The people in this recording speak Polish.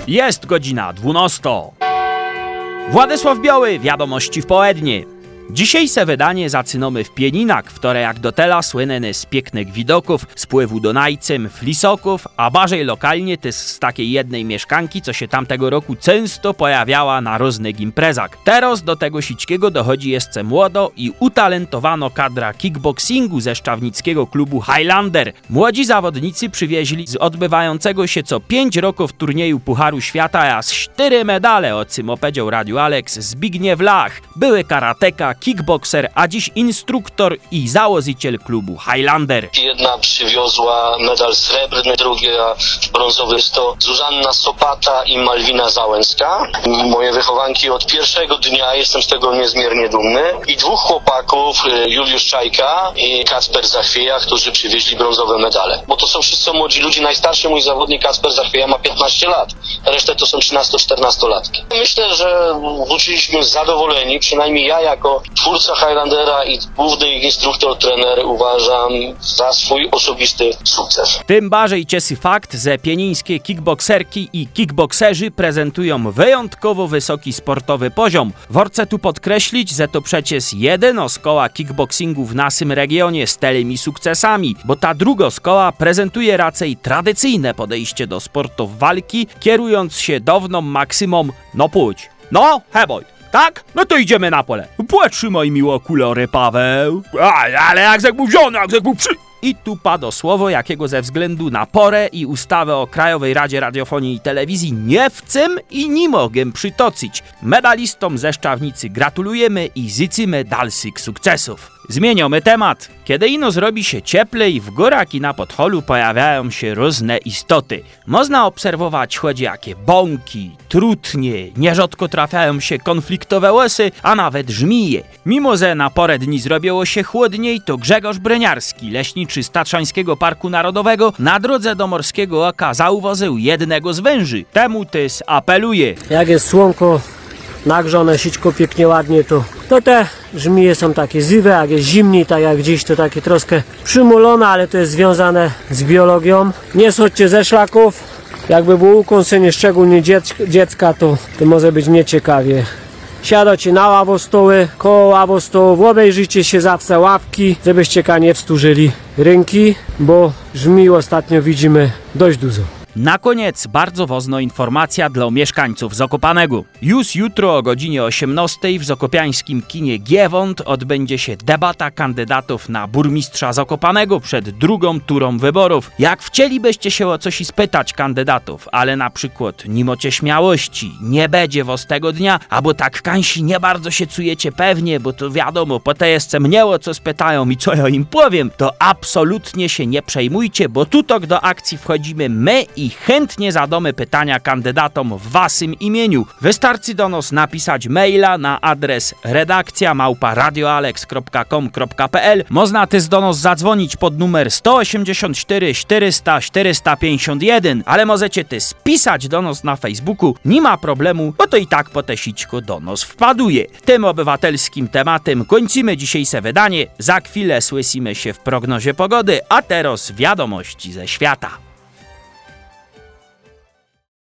Jest godzina 12. Władysław Biały, wiadomości w połednie. Dzisiejsze wydanie zaczynamy w Pieninach, w które jak dotela słynny z pięknych widoków, spływu Dunajcem, flisoków, a bardziej lokalnie też z takiej jednej mieszkanki, co się tamtego roku często pojawiała na różnych imprezach. Teraz do tego sićkiego dochodzi jeszcze młodo i utalentowano kadra kickboxingu ze szczawnickiego klubu Highlander. Młodzi zawodnicy przywieźli z odbywającego się co 5 roków turnieju Pucharu Świata aż 4 medale, o czym opowiedział Radio Alex Zbigniew Lach, były karateka, kickboxer, a dziś instruktor i założyciel klubu Highlander. Jedna przywiozła medal srebrny, druga brązowy. Jest to Zuzanna Sopata i Malwina Załęska. Moje wychowanki od pierwszego dnia, jestem z tego niezmiernie dumny. I 2 chłopaków, Juliusz Czajka i Kacper Zachwieja, którzy przywieźli brązowe medale. Bo to są wszyscy młodzi ludzie. Najstarszy mój zawodnik Kacper Zachwieja ma 15 lat. Resztę to są 13-14-latki. Myślę, że wróciliśmy zadowoleni, przynajmniej ja jako twórca Highlandera i główny instruktor, trener uważam za swój osobisty sukces. Tym bardziej cieszy fakt, że pienińskie kickbokserki i kickbokserzy prezentują wyjątkowo wysoki sportowy poziom. Warto tu podkreślić, że to przecież jedyna szkoła kickboxingu w naszym regionie z tymi sukcesami, bo ta druga szkoła prezentuje raczej tradycyjne podejście do sportów walki, kierując się dawną maksymą no pójdź, no heboj. Tak? No to idziemy na pole. Potrzymaj miło kolory, Paweł. Ale jak był wziął, jak był przy... I tu padło słowo, jakiego ze względu na porę i ustawę o Krajowej Radzie Radiofonii i Telewizji nie chcę i nie mogę przytoczyć. Medalistom ze Szczawnicy gratulujemy i życzymy dalszych sukcesów. Zmieniamy temat. Kiedy ino zrobi się cieplej, w górach i na Podholu pojawiają się różne istoty. Można obserwować choć jakie bąki, trutnie, nierzadko trafiają się konfliktowe łosy, a nawet żmije. Mimo że na porę dni zrobiło się chłodniej, to Grzegorz Breniarski, leśniczy z Tatrzańskiego Parku Narodowego, na drodze do Morskiego Oka zauważył jednego z węży. Temu też apeluje. Jak jest słonko nagrzone, sićko pięknie ładnie, to te żmije są takie zywe, jak jest zimniej, tak jak gdzieś, to takie troszkę przymulone, ale to jest związane z biologią. Nie schodźcie ze szlaków, jakby było ukąszenie szczególnie dziecka, to może być nieciekawie. Siadacie na ławostoły, koło ławostołów, obejrzyjcie się zawsze ławki, żebyście nie wsturzyli ręki, bo żmij ostatnio widzimy dość dużo. Na koniec bardzo ważna informacja dla mieszkańców Zakopanego. Już jutro o godzinie 18 w zakopiańskim kinie Giewont odbędzie się debata kandydatów na burmistrza Zakopanego przed drugą turą wyborów. Jak chcielibyście się o coś spytać kandydatów, ale na przykład nie macie śmiałości, nie będzie was tego dnia, albo tak kansi nie bardzo się czujecie pewnie, bo to wiadomo, potem jeszcze mnie o co spytają i co ja im powiem, to absolutnie się nie przejmujcie, bo tutok do akcji wchodzimy my i chętnie zadamy pytania kandydatom w waszym imieniu. Wystarczy do nas napisać maila na adres redakcja@radioalex.com.pl. Można też do nas zadzwonić pod numer 184 400 451, ale możecie też pisać do nas na Facebooku. Nie ma problemu, bo to i tak po te sićko do nas wpaduje. Tym obywatelskim tematem kończymy dzisiejsze wydanie. Za chwilę słyszymy się w prognozie pogody, a teraz wiadomości ze świata.